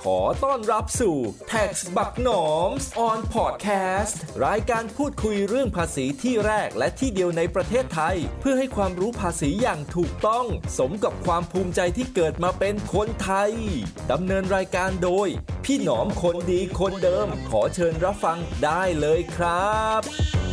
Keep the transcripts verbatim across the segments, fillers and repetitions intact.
ขอต้อนรับสู่ Tax บักหนอม on Podcast รายการพูดคุยเรื่องภาษีที่แรกและที่เดียวในประเทศไทยเพื่อให้ความรู้ภาษีอย่างถูกต้องสมกับความภูมิใจที่เกิดมาเป็นคนไทยดำเนินรายการโดยพี่หนอมคนดีคนเดิมขอเชิญรับฟังได้เลยครับ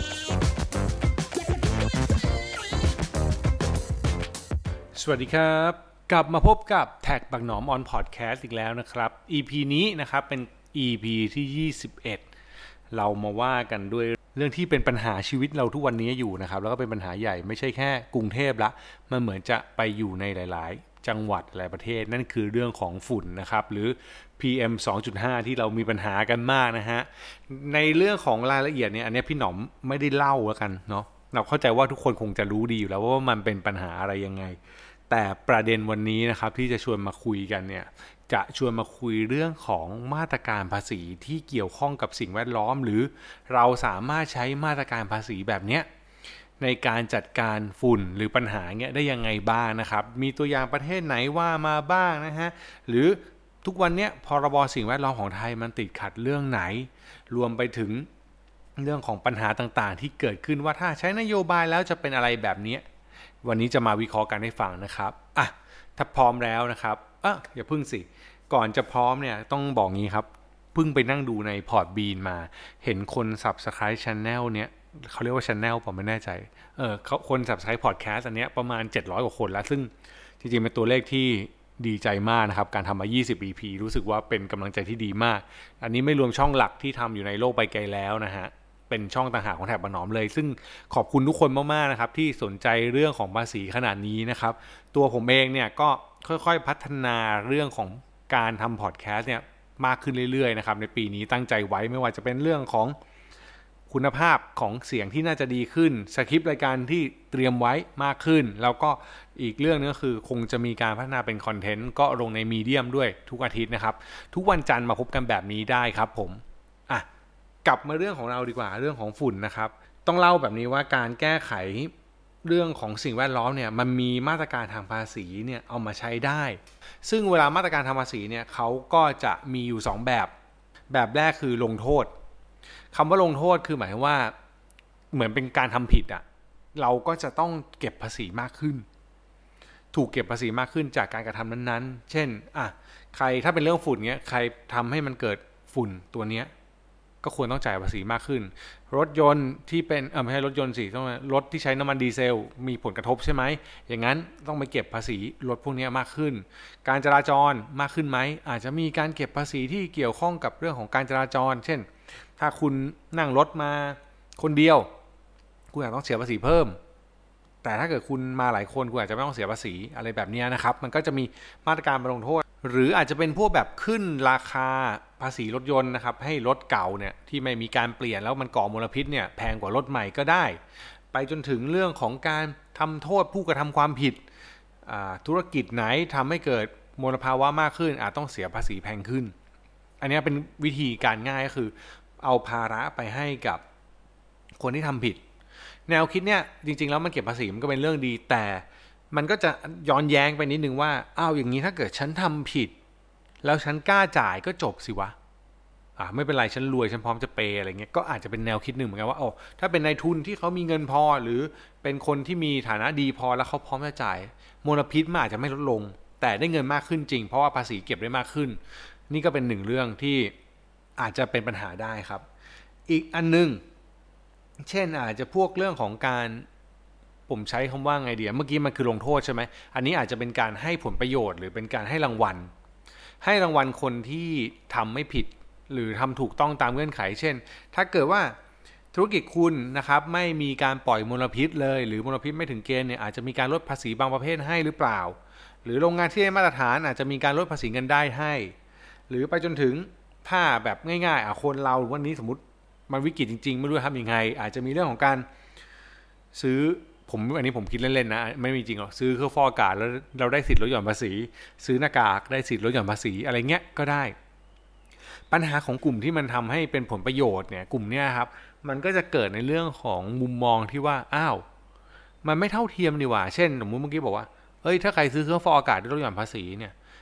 สวัสดีครับกลับมาพบกับแท็กบักหนอม on podcast อีกแล้วนะครับ อี พี นี้นะครับเป็น อี พี ที่ยี่สิบเอ็ดเรามาว่ากันด้วยเรื่องที่เป็นปัญหาชีวิตเราทุกวันนี้อยู่นะครับแล้วก็เป็นปัญหาใหญ่ไม่ใช่แค่กรุงเทพละมันเหมือนจะไปอยู่ในหลายๆจังหวัดหลายประเทศนั่นคือเรื่องของฝุ่นนะครับหรือ พี เอ็ม สองจุดห้า ที่เรามีปัญหากันมากนะฮะในเรื่องของรายละเอียดเนี่ยอันนี้พี่หนอมไม่ได้เล่าแล้วกันเนาะเราเข้าใจว่าทุกคนคงจะรู้ดีอยู่แล้วว่ามันเป็นปัญหาอะไรยังไงแต่ประเด็นวันนี้นะครับที่จะชวนมาคุยกันเนี่ยจะชวนมาคุยเรื่องของมาตรการภาษีที่เกี่ยวข้องกับสิ่งแวดล้อมหรือเราสามารถใช้มาตรการภาษีแบบเนี้ยในการจัดการฝุ่นหรือปัญหาเงี้ยได้ยังไงบ้างนะครับมีตัวอย่างประเทศไหนว่ามาบ้างนะฮะหรือทุกวันเนี้ยพรบสิ่งแวดล้อมของไทยมันติดขัดเรื่องไหนรวมไปถึงเรื่องของปัญหาต่างๆที่เกิดขึ้นว่าถ้าใช้นโยบายแล้วจะเป็นอะไรแบบนี้วันนี้จะมาวิเคราะห์กันให้ฟังนะครับอ่ะถ้าพร้อมแล้วนะครับอ่ะอย่าพึ่งสิก่อนจะพร้อมเนี่ยต้องบอกงี้ครับเพิ่งไปนั่งดูใน Podbean มาเห็นคน Subscribe Channel เนี่ยเขาเรียกว่า Channel ผมไม่แน่ใจเออเขาคน Subscribe Podcast อันเนี้ยประมาณเจ็ดร้อยกว่าคนแล้วซึ่งจริงๆเป็นตัวเลขที่ดีใจมากนะครับการทำมายี่สิบ อี พี รู้สึกว่าเป็นกำลังใจที่ดีมากอันนี้ไม่รวมช่องหลักที่ทำอยู่ในโลกไปไกลแล้วนะฮะเป็นช่องต่างหากของแถบบักหนอมเลยซึ่งขอบคุณทุกคนมากๆนะครับที่สนใจเรื่องของภาษีขนาดนี้นะครับตัวผมเองเนี่ยก็ค่อยๆพัฒนาเรื่องของการทำพอดแคสต์เนี่ยมากขึ้นเรื่อยๆนะครับในปีนี้ตั้งใจไว้ไม่ว่าจะเป็นเรื่องของคุณภาพของเสียงที่น่าจะดีขึ้นสคริปต์รายการที่เตรียมไว้มากขึ้นแล้วก็อีกเรื่องนึงก็คือคงจะมีการพัฒนาเป็นคอนเทนต์ก็ลงในมีเดียมด้วยทุกอาทิตย์นะครับทุกวันจันทร์มาพบกันแบบนี้ได้ครับผมอ่ะกลับมาเรื่องของเราดีกว่าเรื่องของฝุ่นนะครับต้องเล่าแบบนี้ว่าการแก้ไขเรื่องของสิ่งแวดล้อมเนี่ยมันมีมาตรการทางภาษีเนี่ยเอามาใช้ได้ซึ่งเวลามาตรการทางภาษีเนี่ยเขาก็จะมีอยู่สองแบบแบบแรกคือลงโทษคำว่าลงโทษคือหมายว่าเหมือนเป็นการทำผิดอ่ะเราก็จะต้องเก็บภาษีมากขึ้นถูกเก็บภาษีมากขึ้นจากการกระทำนั้นๆเช่นอ่ะใครถ้าเป็นเรื่องฝุ่นเนี้ยใครทำให้มันเกิดฝุ่นตัวเนี้ยก็ควรต้องจ่ายภาษีมากขึ้นรถยนต์ที่เป็นเออไม่ใช่รถยนต์สิต้องรถที่ใช้น้ำมันดีเซลมีผลกระทบใช่ไหมอย่างนั้นต้องไปเก็บภาษีรถพวกนี้มากขึ้นการจราจรมากขึ้นไหมอาจจะมีการเก็บภาษีที่เกี่ยวข้องกับเรื่องของการจราจรเช่นถ้าคุณนั่งรถมาคนเดียวคุณอาจต้องเสียภาษีเพิ่มแต่ถ้าเกิดคุณมาหลายคนคุณอาจจะไม่ต้องเสียภาษีอะไรแบบนี้นะครับมันก็จะมีมาตรการมาลงโทษหรืออาจจะเป็นพวกแบบขึ้นราคาภาษีรถยนต์นะครับให้รถเก่าเนี่ยที่ไม่มีการเปลี่ยนแล้วมันก่อมลพิษเนี่ยแพงกว่ารถใหม่ก็ได้ไปจนถึงเรื่องของการทำโทษผู้กระทำความผิดธุรกิจไหนทำให้เกิดมลภาวะมากขึ้นอาจต้องเสียภาษีแพงขึ้นอันนี้เป็นวิธีการง่ายก็คือเอาภาระไปให้กับคนที่ทำผิดแนวคิดเนี่ยจริงๆแล้วมันเก็บภาษีมันก็เป็นเรื่องดีแต่มันก็จะย้อนแย้งไปนิดนึงว่าอ้าวอย่างนี้ถ้าเกิดฉันทำผิดแล้วฉันกล้าจ่ายก็จบสิวะอ่าไม่เป็นไรฉันรวยฉันพร้อมจะเปย์อะไรเงี้ยก็อาจจะเป็นแนวคิดหนึ่งเหมือนกันว่าโอ้ถ้าเป็นนายทุนที่เขามีเงินพอหรือเป็นคนที่มีฐานะดีพอแล้วเขาพร้อมจะจ่ายมลพิษมันอาจจะไม่ลดลงแต่ได้เงินมากขึ้นจริงเพราะว่าภาษีเก็บได้มากขึ้นนี่ก็เป็นหนึ่งเรื่องที่อาจจะเป็นปัญหาได้ครับอีกอันนึงเช่นอาจจะพวกเรื่องของการผมใช้คำว่าไงเดียเมื่อกี้มันคือลงโทษใช่ไหมอันนี้อาจจะเป็นการให้ผลประโยชน์หรือเป็นการให้รางวัลให้รางวัลคนที่ทำไม่ผิดหรือทำถูกต้องตามเงื่อนไขเช่นถ้าเกิดว่าธุรกิจคุณนะครับไม่มีการปล่อยมลพิษเลยหรือมลพิษไม่ถึงเกณฑ์เนี่ยอาจจะมีการลดภาษีบางประเภทให้หรือเปล่าหรือโรงงานที่ได้มาตรฐานอาจจะมีการลดภาษีเงินได้ให้หรือไปจนถึงถ้าแบบง่ายๆอ่ะคนเราวันนี้สมมติมันวิกฤตจริงๆไม่รู้จะทำยังไงอาจจะมีเรื่องของการซื้อผมอันนี้ผมคิดเล่นๆนะไม่มีจริงหรอกซื้อเครื่องฟอกอากาศแล้วเราได้สิทธิ์ลดหย่อนภาษีซื้อหน้ากากได้สิทธิ์ลดหย่อนภาษีอะไรเงี้ยก็ได้ปัญหาของกลุ่มที่มันทำให้เป็นผลประโยชน์เนี่ยกลุ่มเนี้ยครับมันก็จะเกิดในเรื่องของมุมมองที่ว่าอ้าวมันไม่เท่าเทียมดีกว่าเช่นสมมติเมื่อกี้บอกว่าเอ้ยถ้าใครซื้อเครื่องฟอกอากาศได้ลดหย่อนภาษีเนี่ย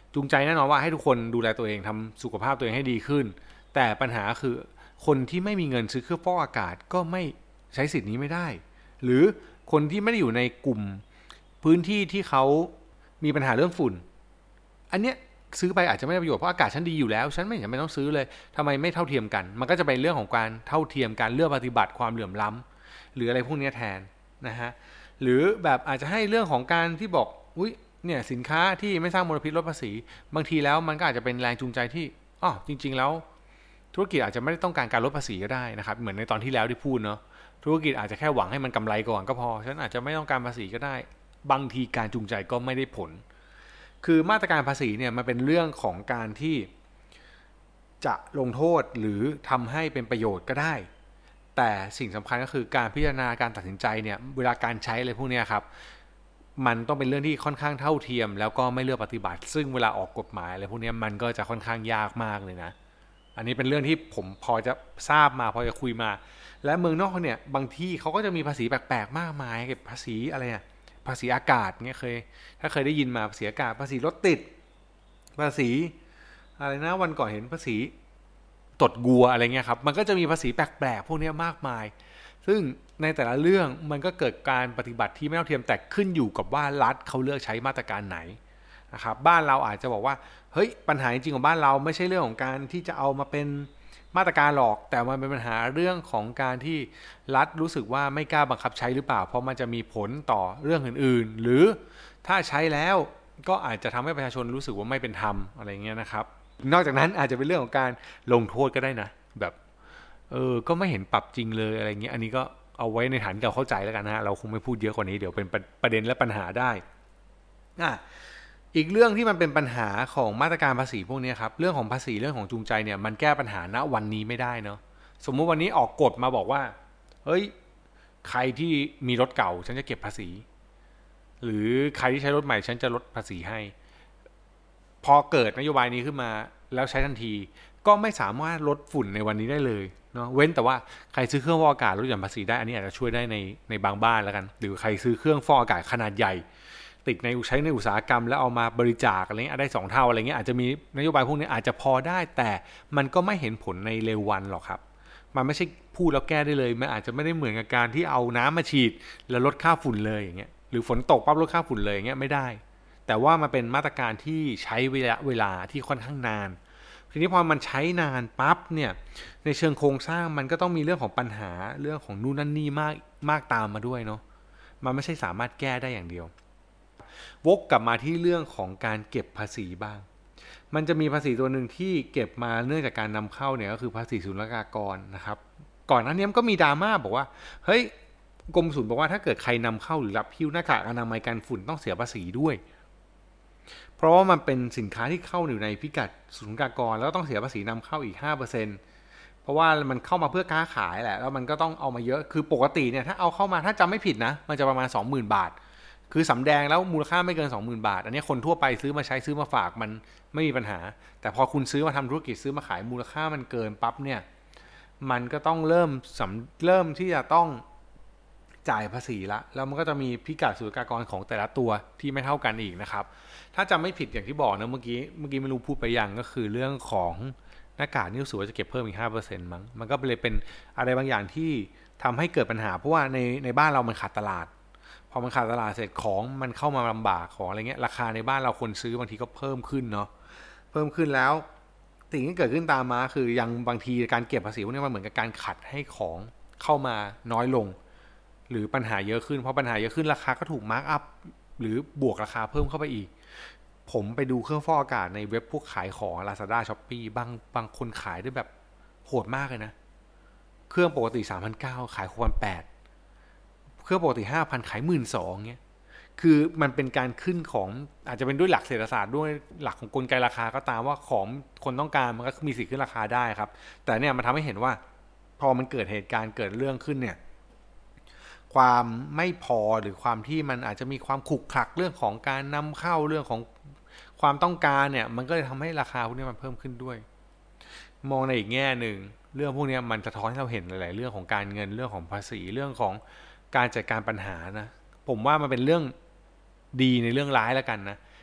จูงใจแน่นอนว่าให้ทุกคนดูแลตัวเองทำสุขภาพตัวเองให้ดีขึ้นแต่ปัญหาคือคนที่ไม่มีเงินซื้อเครื่องฟอกอากาศก็ไม่ใช้สิทธิ์นี้ไม่ได้หรือคนที่ไม่ได้อยู่ในกลุ่มพื้นที่ที่เขามีปัญหาเรื่องฝุ่นอันเนี้ยซื้อไปอาจจะไม่ได้ประโยชน์เพราะอากาศฉันดีอยู่แล้วฉันไม่จำเป็นต้องซื้อเลยทำไมไม่เท่าเทียมกันมันก็จะเป็นเรื่องของการเท่าเทียมการเลือกปฏิบัติความเหลื่อมล้ำหรืออะไรพวกนี้แทนนะฮะหรือแบบอาจจะให้เรื่องของการที่บอกอุ๊ยเนี่ยสินค้าที่ไม่สร้างมลพิษลดภาษีบางทีแล้วมันก็อาจจะเป็นแรงจูงใจที่อ๋อจริงๆแล้วธุรกิจอาจจะไม่ได้ต้องการการลดภาษีก็ได้นะครับเหมือนในตอนที่แล้วที่พูดเนาะธุรกิจอาจจะแค่หวังให้มันกำไรก่อนก็พอฉันอาจจะไม่ต้องการภาษีก็ได้บางทีการจูงใจก็ไม่ได้ผลคือมาตรการภาษีเนี่ยมันเป็นเรื่องของการที่จะลงโทษหรือทำให้เป็นประโยชน์ก็ได้แต่สิ่งสำคัญก็คือการพิจารณาการตัดสินใจเนี่ยเวลาการใช้อะไรพวกนี้ครับมันต้องเป็นเรื่องที่ค่อนข้างเท่าเทียมแล้วก็ไม่เลือกปฏิบัติซึ่งเวลาออกกฎหมายอะไรพวกนี้มันก็จะค่อนข้างยากมากเลยนะอันนี้เป็นเรื่องที่ผมพอจะทราบมาพอจะคุยมาและเมืองนอกเนี่ยบางที่เขาก็จะมีภาษีแปลกๆมากมายเก็บภาษีอะไรอ่ะภาษีอากาศเงี้ยเคยถ้าเคยได้ยินมาภาษีอากาศภาษีรถติดภาษีอะไรนะวันก่อนเห็นภาษีตดงัวอะไรเงี้ยครับมันก็จะมีภาษีแปลกๆพวกนี้มากมายซึ่งในแต่ละเรื่องมันก็เกิดการปฏิบัติที่ไม่เท่าเทียมแต่ขึ้นอยู่กับว่ารัฐเขาเลือกใช้มาตรการไหนนะครับบ้านเราอาจจะบอกว่าเฮ้ยปัญหาจริงๆของบ้านเราไม่ใช่เรื่องของการที่จะเอามาเป็นมาตรการหรอกแต่มันเป็นปัญหาเรื่องของการที่รัฐรู้สึกว่าไม่กล้าบังคับใช้หรือเปล่าเพราะมันจะมีผลต่อเรื่องอื่นๆหรือถ้าใช้แล้วก็อาจจะทำให้ประชาชนรู้สึกว่าไม่เป็นธรรมอะไรเงี้ยนะครับนอกจากนั้นอาจจะเป็นเรื่องของการลงโทษก็ได้นะแบบเออก็ไม่เห็นปรับจริงเลยอะไรเงี้ยอันนี้ก็เอาไว้ในฐานที่เราเข้าใจแล้วกันนะฮะเราคงไม่พูดเยอะกว่านี้เดี๋ยวเป็นประเด็นและปัญหาได้อ่ะอีกเรื่องที่มันเป็นปัญหาของมาตรการภาษีพวกนี้ครับเรื่องของภาษีเรื่องของจูงใจเนี่ยมันแก้ปัญหาณวันนี้ไม่ได้เนาะสมมุติวันนี้ออกกฎมาบอกว่าเฮ้ยใครที่มีรถเก่าฉันจะเก็บภาษีหรือใครที่ใช้รถใหม่ฉันจะลดภาษีให้พอเกิดนโยบายนี้ขึ้นมาแล้วใช้ทันทีก็ไม่สามารถลดฝุ่นในวันนี้ได้เลยเนาะเว้นแต่ว่าใครซื้อเครื่องฟอกอากาศลดหย่อนภาษีได้อันนี้อาจจะช่วยได้ในในบางบ้านแล้วกันหรือใครซื้อเครื่องฟอกอากาศขนาดใหญ่ติดในใช้ในอุตสาหกรรมแล้วเอามาบริจาคอะไรเงี้ยได้สองเท่าอะไรเงี้ยอาจจะมีนโยบายพวกนี้อาจจะพอได้แต่มันก็ไม่เห็นผลในเร็ววันหรอกครับมันไม่ใช่พูดแล้วแก้ได้เลยมันอาจจะไม่ได้เหมือนกับการที่เอาน้ำมาฉีดแล้วลดค่าฝุ่นเลยอย่างเงี้ยหรือฝนตกปั๊บลดค่าฝุ่นเลยอย่างเงี้ยไม่ได้แต่ว่ามันเป็นมาตรการที่ใช้เวลาเวลาที่ค่อนข้างนานทีนี้พอมันใช้นานปั๊บเนี่ยในเชิงโครงสร้างมันก็ต้องมีเรื่องของปัญหาเรื่องของนู่นนั่นนี่มากมากตามมาด้วยเนาะมันไม่ใช่สามารถแก้ได้อย่างเดียววกกลับมาที่เรื่องของการเก็บภาษีบ้างมันจะมีภาษีตัวหนึ่งที่เก็บมาเนื่องจากการนำเข้าเนี่ยก็คือภาษีศุลกากรนะครับก่อนหน้านี้มันก็มีดราม่าบอกว่าเฮ้ยกรมศุลบอกว่าถ้าเกิดใครนำเข้าหรือรับหิ้วหน้ากากอนามัยกันฝุ่นต้องเสียภาษีด้วยเพราะว่ามันเป็นสินค้าที่เข้าอยู่ในพิกัดศุลกากรแล้วต้องเสียภาษีนำเข้าอีก ห้าเปอร์เซ็นต์ เพราะว่ามันเข้ามาเพื่อค้าขายแหละแล้วมันก็ต้องเอามาเยอะคือปกติเนี่ยถ้าเอาเข้ามาถ้าจำไม่ผิดนะมันจะประมาณ สองหมื่น บาทคือสำแดงแล้วมูลค่าไม่เกิน สองหมื่น บาทอันนี้คนทั่วไปซื้อมาใช้ซื้อมาฝากมันไม่มีปัญหาแต่พอคุณซื้อมาทำธุรกิจซื้อมาขายมูลค่ามันเกินปั๊บเนี่ยมันก็ต้องเริ่มสำเริ่มที่จะต้องจ่ายภาษีละแล้วมันก็จะมีพิกัดศุลกากรของแต่ละตัวที่ไม่เท่ากันอีกนะครับถ้าจำไม่ผิดอย่างที่บอกนะเมื่อกี้เมื่อกี้ไม่รู้พูดไปยังก็คือเรื่องของหน้ากากนี่รู้สึกว่าจะเก็บเพิ่มอีก ห้าเปอร์เซ็นต์ มั้งมันก็เลยเป็นอะไรบางอย่างที่ทำให้เกิดปัญหาเพราะว่าในในบ้านเรามันขาดตลาดพอมันขาดตลาดเสร็จของมันเข้ามาลำบากของอะไรเงี้ยราคาในบ้านเราคนซื้อบางทีก็เพิ่มขึ้นเนาะเพิ่มขึ้นแล้วสิ่งที่เกิดขึ้นตามมาคือยังบางทีการเก็บภาษีพวกนี้มันเหมือนกับการขัดให้ของเข้ามาน้อยลงหรือปัญหาเยอะขึ้นเพราะปัญหาเยอะขึ้นราคาก็ถูกมาร์กอัพหรือบวกราคาเพิ่มเข้าไปอีกผมไปดูเครื่องฟอกอากาศในเว็บพวกขายของ Lazada Shopee บางบางคนขายได้แบบโหดมากเลยนะเครื่องปกติ สามพันเก้าร้อย ขาย หกพันแปดร้อย เครื่องปกติ ห้าพัน ขาย หนึ่งหมื่นสองพัน เงี้ยคือมันเป็นการขึ้นของอาจจะเป็นด้วยหลักเศรษฐศาสตร์ด้วยหลักของกลไกราคาก็ตามว่าของคนต้องการมันก็มีสิทธิ์ขึ้นราคาได้ครับแต่เนี่ยมันทำให้เห็นว่าพอมันเกิดเหตุการณ์เกิดเรื่องขึ้นเนี่ยความไม่พอหรือความที่มันอาจจะมีความขลุกขลักเรื่องของการนำเข้าเรื่องของความต้องการเนี่ยมันก็เลยทำให้ราคาพวกนี้มันเพิ่มขึ้นด้วยมองในอีกแง่หนึ่งเรื่องพวกนี้มันสะท้อนให้เราเห็นหลายๆเรื่องของการเงินเรื่องของภาษีเรื่องของการจัดการปัญหานะผมว่ามันเป็นเรื่องดีในเรื่องร้ายแล้วกันนะ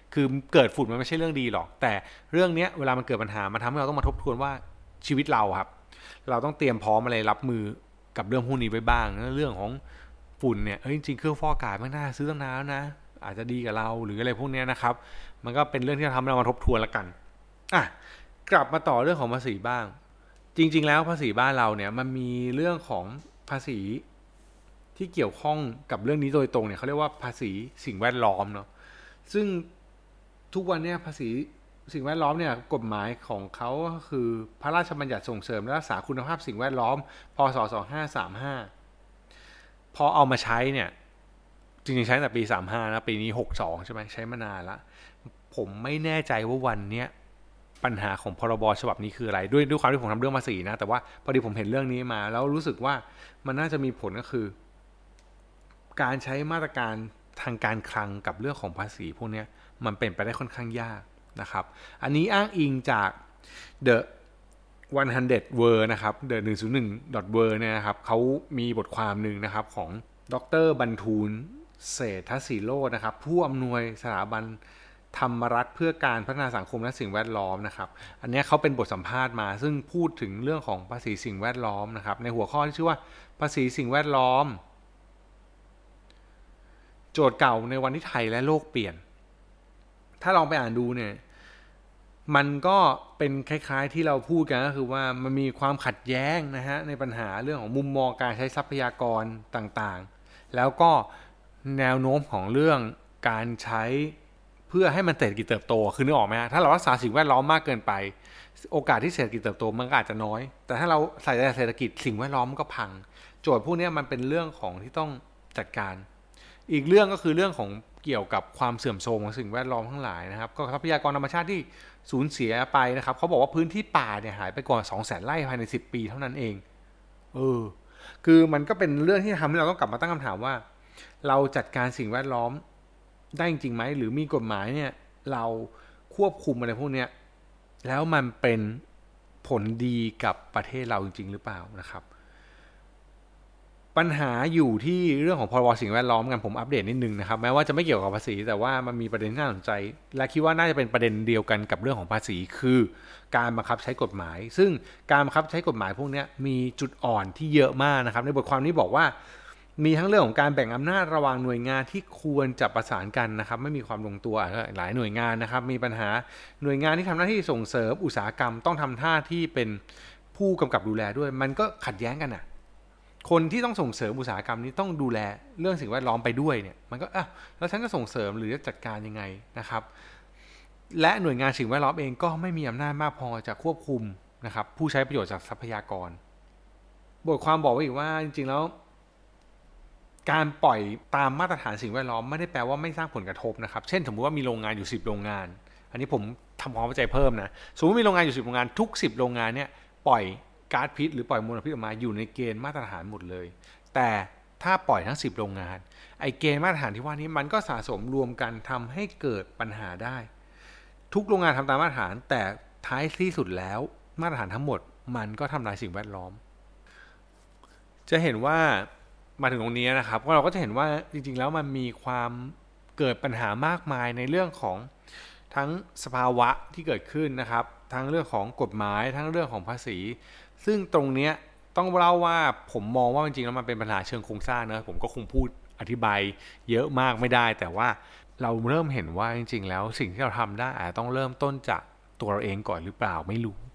คือเกิดฝุ่นมันไม่ใช่เรื่องดีหรอกแต่เรื่องนี้เวลามันเกิดปัญหามันทำให้เราต้องมาทบทวนว่าชีวิตเราครับเราต้องเตรียมพร้อมอะไรรับมือกับเรื่องพวกนี้ไว้บ้างเรื่องของฝุ่นเนี่ยจริงๆเครื่องฟอกอากาศมันน่าซื้อตั้งนานแล้วนะอาจจะดีกับเราหรืออะไรพวกนี้นะครับมันก็เป็นเรื่องที่ทำให้เรามาทบทวนละกันอ่ะกลับมาต่อเรื่องของภาษีบ้างจริงๆแล้วภาษีบ้านเราเนี่ยมันมีเรื่องของภาษีที่เกี่ยวข้องกับเรื่องนี้โดยตรงเนี่ยเขาเรียกว่าภาษีสิ่งแวดล้อมเนาะซึ่งทุกวันเนี่ยภาษีสิ่งแวดล้อมเนี่ยกฎหมายของเขาก็คือพระราชบัญญัติส่งเสริมและรักษาคุณภาพสิ่งแวดล้อมพ.ศ. สองพันห้าร้อยสามสิบห้าพอเอามาใช้เนี่ยจริงๆใช้ตั้งแต่ปีสามสิบห้านะปีนี้หกสิบสองใช่ไหมใช้มานานละผมไม่แน่ใจว่าวันเนี้ยปัญหาของพรบฉบับนี้คืออะไรด้วยด้วยความที่ผมทำเรื่องภาษีนะแต่ว่าพอดีผมเห็นเรื่องนี้มาแล้วรู้สึกว่ามันน่าจะมีผลก็คือการใช้มาตรการทางการคลังกับเรื่องของภาษีพวกนี้มันเป็นไปได้ค่อนข้างยากนะครับอันนี้อ้างอิงจาก The หนึ่งร้อย Word นะครับ The หนึ่งร้อยหนึ่ง Word เนี่ยนะครับเขามีบทความหนึ่งนะครับของดร.บรรทูลเศรษฐศิโรจน์นะครับผู้อำนวยสถาบันธรรมรัฐเพื่อการพัฒนาสังคมและสิ่งแวดล้อมนะครับอันนี้เขาเป็นบทสัมภาษณ์มาซึ่งพูดถึงเรื่องของภาษีสิ่งแวดล้อมนะครับในหัวข้อที่ชื่อว่าภาษีสิ่งแวดล้อมโจทย์เก่าในวันที่ไทยและโลกเปลี่ยนถ้าลองไปอ่านดูเนี่ยมันก็เป็นคล้ายๆที่เราพูดกันก็คือว่ามันมีความขัดแย้งนะฮะในปัญหาเรื่องของมุมมองการใช้ทรัพยากรต่างๆแล้วก็แนวโน้มของเรื่องการใช้เพื่อให้มันเศรษฐกิจเติบโตคือนึกออกไหมฮะถ้าเรารักษาสิ่งแวดล้อมมากเกินไปโอกาสที่เศรษฐกิจเติบโตมันก็อาจจะน้อยแต่ถ้าเราใส่ใจเศรษฐกิจสิ่งแวดล้อมมันก็พังโจทย์พวกนี้มันเป็นเรื่องของที่ต้องจัดการอีกเรื่องก็คือเรื่องของเกี่ยวกับความเสื่อมโทรมของสิ่งแวดล้อมทั้งหลายนะครับก็ทรัพยากรธรรมชาติที่สูญเสียไปนะครับเขาบอกว่าพื้นที่ป่าเนี่ยหายไปกว่า สองแสน ไร่ภายในสิบปีเท่านั้นเองเออคือมันก็เป็นเรื่องที่ทำให้เราต้องกลับมาตั้งคำถามว่าเราจัดการสิ่งแวดล้อมได้จริงไหมหรือมีกฎหมายเนี่ยเราควบคุมอะไรพวกนี้แล้วมันเป็นผลดีกับประเทศเราจริงๆหรือเปล่านะครับปัญหาอยู่ที่เรื่องของพรบสิ่งแวดล้อมกันผมอัปเดตนิดนึงนะครับแม้ว่าจะไม่เกี่ยวกับภาษีแต่ว่ามันมีประเด็นที่น่าสนใจและคิดว่าน่าจะเป็นประเด็นเดียวกันกับเรื่องของภาษีคือการบังคับใช้กฎหมายซึ่งการบังคับใช้กฎหมายพวกนี้มีจุดอ่อนที่เยอะมากนะครับในบทความนี้บอกว่ามีทั้งเรื่องของการแบ่งอำนาจระหว่างหน่วยงานที่ควรจะประสานกันนะครับไม่มีความลงตัวหลายหน่วยงานนะครับมีปัญหาหน่วยงานที่ทำหน้าที่ส่งเสริมอุตสาหกรรมต้องทำหน้าที่เป็นผู้กำกับดูแลด้วยมันก็ขัดแย้งกันอ่ะคนที่ต้องส่งเสริมอุตสาหกรรมนี้ต้องดูแลเรื่องสิ่งแวดล้อมไปด้วยเนี่ยมันก็อ่ะแล้วฉันจะส่งเสริมหรือจะจัดการยังไงนะครับและหน่วยงานสิ่งแวดล้อมเองก็ไม่มีอำนาจมากพอจะควบคุมนะครับผู้ใช้ประโยชน์จากทรัพยากรบทความบอกไว้อีกว่าจริงๆแล้วการปล่อยตามมาตรฐานสิ่งแวดล้อมไม่ได้แปลว่าไม่สร้างผลกระทบนะครับเช่นสมมุติว่ามีโรงงานอยู่สิบโรงงานอันนี้ผมทำความเข้าใจเพิ่มนะสมมติมีโรงงานอยู่สิบโรงงานทุกสิบโรงงานเนี่ยปล่อยก๊าซพิษหรือปล่อยมลพิษออกมาอยู่ในเกณฑ์มาตรฐานหมดเลยแต่ถ้าปล่อยทั้งสิบโรงงานไอ้เกณฑ์มาตรฐานที่ว่านี้มันก็สะสมรวมกันทำให้เกิดปัญหาได้ทุกโรงงานทำตามมาตรฐานแต่ท้ายที่สุดแล้วมาตรฐานทั้งหมดมันก็ทำลายสิ่งแวดล้อมจะเห็นว่ามาถึงตรงนี้นะครับเราก็จะเห็นว่าจริงๆแล้วมันมีความเกิดปัญหามากมายในเรื่องของทั้งสภาวะที่เกิดขึ้นนะครับทั้งเรื่องของกฎหมายทั้งเรื่องของภาษีซึ่งตรงนี้ต้องเล่าว่าผมมองว่าจริงๆแล้วมันเป็นปัญหาเชิงโครงสร้างนะผมก็คงพูดอธิบายเยอะมากไม่ได้แต่ว่าเราเริ่มเห็นว่าจริงๆแล้วสิ่งที่เราทำได้อาจจะต้องเริ่มต้นจากตัวเราเองก่อนหรือเปล่าไม่รู้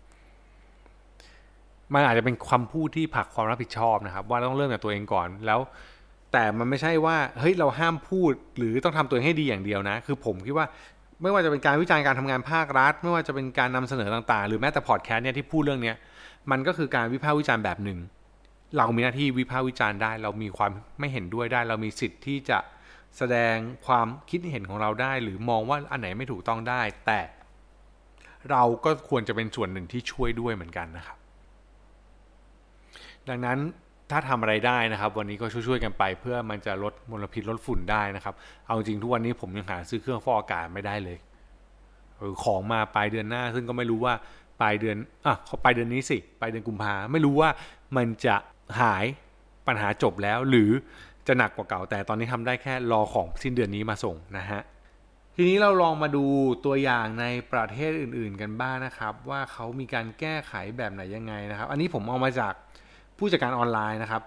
มันอาจจะเป็นความพูดที่ผลักความรับผิดชอบนะครับว่าต้องเริ่มจากตัวเองก่อนแล้วแต่มันไม่ใช่ว่าเฮ้ยเราห้ามพูดหรือต้องทำตัวเองให้ดีอย่างเดียวนะคือผมคิดว่าไม่ว่าจะเป็นการวิจารณ์การทำงานภาครัฐไม่ว่าจะเป็นการนำเสนอต่างๆหรือแม้แต่พอดแคสต์เนี่ยที่พูดเรื่องนี้มันก็คือการวิพากษ์วิจารณ์แบบหนึ่งเรามีหน้าที่วิพากษ์วิจารณ์ได้เรามีความไม่เห็นด้วยได้เรามีสิทธิ์ที่จะแสดงความคิดเห็นของเราได้หรือมองว่าอันไหนไม่ถูกต้องได้แต่เราก็ควรจะเป็นส่วนหนึ่งที่ช่วยด้วยเหมือนกันนะครับดังนั้นถ้าทำอะไรได้นะครับวันนี้ก็ช่วยๆกันไปเพื่อมันจะลดมลพิษลดฝุ่นได้นะครับเอาจริงทุกวันนี้ผมยังหาซื้อเครื่องฟอกอากาศไม่ได้เลยเออของมาปลายเดือนหน้าซึ่งก็ไม่รู้ว่าปลายเดือนอ่ะเขาปลายเดือนนี้สิปลายเดือนกุมภาไม่รู้ว่ามันจะหายปัญหาจบแล้วหรือจะหนักกว่าเก่าแต่ตอนนี้ทำได้แค่รอของสิ้นเดือนนี้มาส่งนะฮะททีนี้เราลองมาดูตัวอย่างในประเทศอื่นๆกันบ้าง นะครับว่าเขามีการแก้ไขแบบไหนยังไงนะครับอันนี้ผมเอามาจากผู้จัดการออนไลน์นะครับ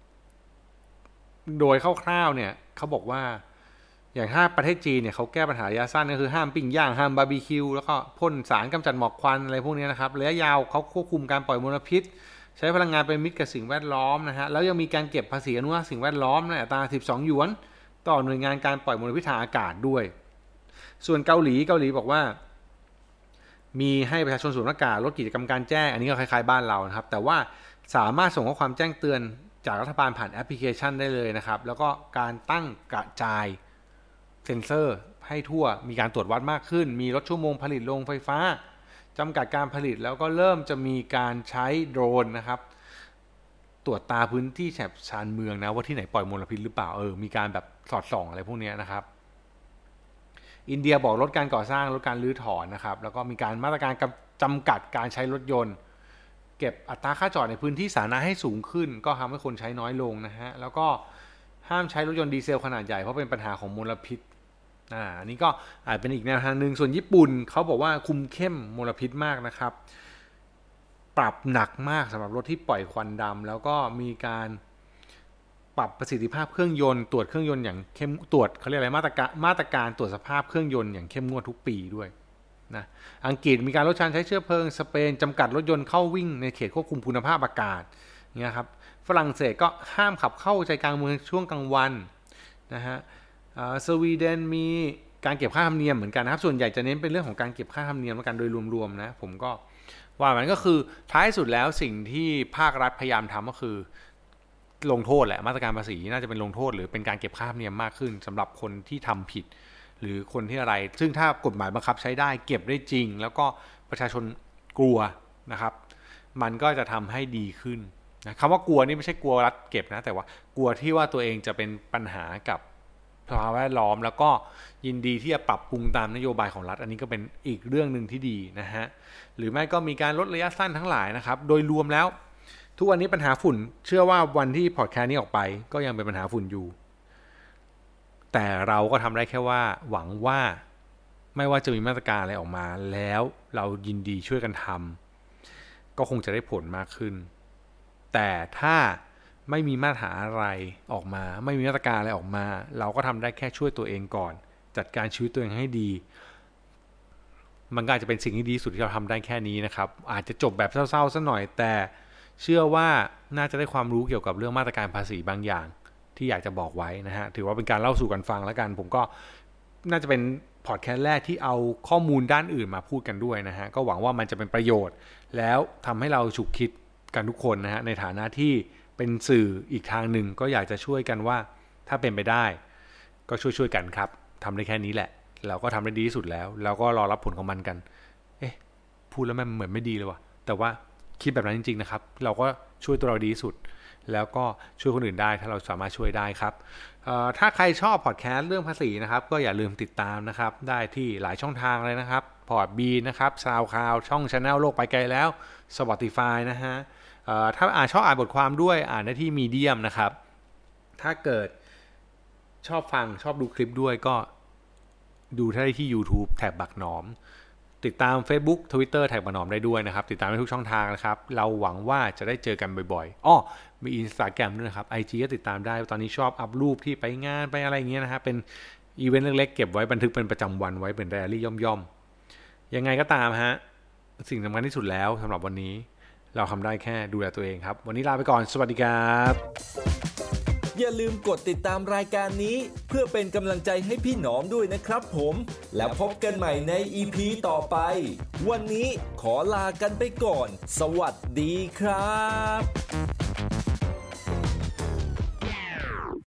โดยคร่าวๆเนี่ยเขาบอกว่าอย่างถ้าประเทศจีนเนี่ยเขาแก้ปัญหาระยะสั้นก็คือห้ามปิ้งย่างห้ามบาร์บีคิวแล้วก็พ่นสารกำจัดหมอกควันอะไรพวกนี้นะครับระยะยาวเขาควบคุมการปล่อยมลพิษใช้พลังงานเป็นมิตรกับสิ่งแวดล้อมนะฮะแล้วยังมีการเก็บภาษีอนุรักษ์สิ่งแวดล้อมในอัตราสิบสองหยวนต่อหน่วยงานการปล่อยมลพิษทางอากาศด้วยส่วนเกาหลีเกาหลีบอกว่ามีให้ประชาชนสวมหน้ากากลดกิจกรรมการแจ้งอันนี้ก็คล้ายๆบ้านเรานะครับแต่ว่าสามารถส่งข้อความแจ้งเตือนจากรัฐบาลผ่านแอปพลิเคชันได้เลยนะครับแล้วก็การตั้งกระจายเซ็นเซอร์ให้ทั่วมีการตรวจวัดมากขึ้นมีลดชั่วโมงผลิตโรงไฟฟ้าจำกัดการผลิตแล้วก็เริ่มจะมีการใช้โดรนนะครับตรวจตาพื้นที่แถบชานเมืองนะว่าที่ไหนปล่อยมลพิษหรือเปล่าเออมีการแบบสอดส่องอะไรพวกนี้นะครับอินเดียบอกลดการก่อสร้างลดการรื้อถอนนะครับแล้วก็มีการมาตรการจำกัดการใช้รถยนต์เก็บอัตราค่าจอดในพื้นที่สาธารณะให้สูงขึ้นก็ทำให้คนใช้น้อยลงนะฮะแล้วก็ห้ามใช้รถยนต์ดีเซลขนาดใหญ่เพราะเป็นปัญหาของมลพิษอ่าอันนี้ก็อาจเป็นอีกแนวทางนึงส่วนญี่ปุ่นเขาบอกว่าคุมเข้มมลพิษมากนะครับปรับหนักมากสำหรับรถที่ปล่อยควันดำแล้วก็มีการปรับประสิทธิภาพเครื่องยนต์ตรวจเครื่องยนต์อย่างเข้มตรวจเขาเรียกอะไรมาตรการมาตรการตรวจสภาพเครื่องยนต์อย่างเข้มงวดทุกปีด้วยนะอังกฤษมีการลดการใช้เชื้อเพลิงสเปนจำกัดรถยนต์เข้าวิ่งในเขตควบคุมคุณภาพอากาศเนี่ยครับฝรั่งเศสก็ห้ามขับเข้าใจกลางเมืองช่วงกลางวันนะฮะสวีเดนมีการเก็บค่าธรรมเนียมเหมือนกันนะครับส่วนใหญ่จะเน้นเป็นเรื่องของการเก็บค่าธรรมเนียมแล้วกันโดยรวมๆนะผมก็ว่ามันก็คือท้ายสุดแล้วสิ่งที่ภาครัฐพยายามทำก็คือลงโทษแหละมาตรการภาษีน่าจะเป็นลงโทษหรือเป็นการเก็บค่าธรรมเนียมมากขึ้นสำหรับคนที่ทำผิดหรือคนที่อะไรซึ่งถ้ากฎหมายบังคับใช้ได้เก็บได้จริงแล้วก็ประชาชนกลัวนะครับมันก็จะทำให้ดีขึ้นนะคำว่ากลัวนี่ไม่ใช่กลัวรัฐเก็บนะแต่ว่ากลัวที่ว่าตัวเองจะเป็นปัญหากับสภาพแวดล้อมแล้วก็ยินดีที่จะปรับปรุงตามนโยบายของรัฐอันนี้ก็เป็นอีกเรื่องนึงที่ดีนะฮะหรือไม่ก็มีการลดระยะสั้นทั้งหลายนะครับโดยรวมแล้วทุกวันนี้ปัญหาฝุ่นเชื่อว่าวันที่พอดแคสต์นี้ออกไปก็ยังเป็นปัญหาฝุ่นอยู่แต่เราก็ทำได้แค่ว่าหวังว่าไม่ว่าจะมีมาตรการอะไรออกมาแล้วเรายินดีช่วยกันทำก็คงจะได้ผลมากขึ้นแต่ถ้าไม่มีมาตรฐานอะไรออกมาไม่มีมาตรการอะไรออกมาเราก็ทำได้แค่ช่วยตัวเองก่อนจัดการชีวิตตัวเองให้ดีมันก็อาจจะเป็นสิ่งที่ดีสุดที่เราทำได้แค่นี้นะครับอาจจะจบแบบเศร้าๆซะหน่อยแต่เชื่อว่าน่าจะได้ความรู้เกี่ยวกับเรื่องมาตรการภาษีบางอย่างที่อยากจะบอกไว้นะฮะถือว่าเป็นการเล่าสู่กันฟังแล้วกันผมก็น่าจะเป็นพอดแคสต์แรกที่เอาข้อมูลด้านอื่นมาพูดกันด้วยนะฮะก็หวังว่ามันจะเป็นประโยชน์แล้วทำให้เราฉุกคิดกันทุกคนนะฮะในฐานะที่เป็นสื่ออีกทางหนึ่งก็อยากจะช่วยกันว่าถ้าเป็นไปได้ก็ช่วยๆกันครับทำได้แค่นี้แหละเราก็ทำได้ดีที่สุดแล้วเราก็รอรับผลของมันกันเอ๊ะพูดแล้วมันเหมือนไม่ดีเลยว่ะแต่ว่าคิดแบบนั้นจริงๆนะครับเราก็ช่วยตัวเราดีที่สุดแล้วก็ช่วยคนอื่นได้ถ้าเราสามารถช่วยได้ครับถ้าใครชอบพอดแคสต์เรื่องภาษีนะครับก็อย่าลืมติดตามนะครับได้ที่หลายช่องทางเลยนะครับพอดบีนะครับซาวด์คลาวด์ช่อง Channel โลกไปไกลแล้ว Spotify นะฮะถ้าอ่านชอบอ่านบทความด้วยอ่านได้ที่ Medium นะครับถ้าเกิดชอบฟังชอบดูคลิปด้วยก็ดูได้ที่ YouTube แท็กบักหนอมติดตาม Facebook Twitter แท็กบักหนอมได้ด้วยนะครับติดตามได้ทุกช่องทางนะครับเราหวังว่าจะได้เจอกันบ่อยๆอ้อมี Instagram ด้วยนะครับ ไอ จี ก็ติดตามได้ตอนนี้ชอบอัพรูปที่ไปงานไปอะไรอย่างเงี้ยนะครับเป็นอีเวนต์เล็กๆเก็บไว้บันทึกเป็นประจำวันไว้เป็นไดอารี่ย่อมๆยังไงก็ตามฮะสิ่งสำคัญที่สุดแล้วสำหรับวันนี้เราทำได้แค่ดูแลตัวเองครับวันนี้ลาไปก่อนสวัสดีครับอย่าลืมกดติดตามรายการนี้เพื่อเป็นกำลังใจให้พี่หนอมด้วยนะครับผมแล้วพบกันใหม่ใน อี พี ต่อไปวันนี้ขอลากันไปก่อนสวัสดีครับ